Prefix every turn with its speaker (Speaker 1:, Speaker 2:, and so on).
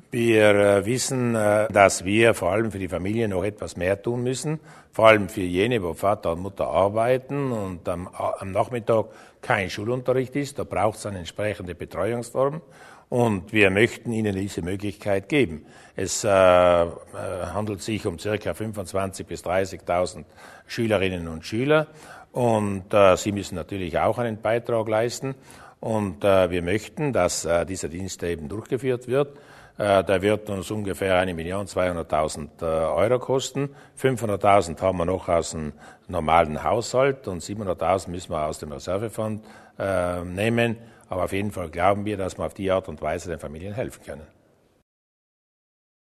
Speaker 1: Wir wissen, dass wir vor allem für die Familie noch etwas mehr tun müssen, vor allem für jene, wo Vater und Mutter arbeiten und am Nachmittag kein Schulunterricht ist. Da braucht es eine entsprechende Betreuungsform und wir möchten ihnen diese Möglichkeit geben. Es handelt sich um ca. 25.000 bis 30.000 Schülerinnen und Schüler und sie müssen natürlich auch einen Beitrag leisten und wir möchten, dass dieser Dienst eben durchgeführt wird. Der wird uns ungefähr 1.200.000 Euro kosten. 500.000 haben wir noch aus dem normalen Haushalt und 700.000 müssen wir aus dem Reservefonds nehmen. Aber auf jeden Fall glauben wir, dass wir auf die Art und Weise den Familien helfen können.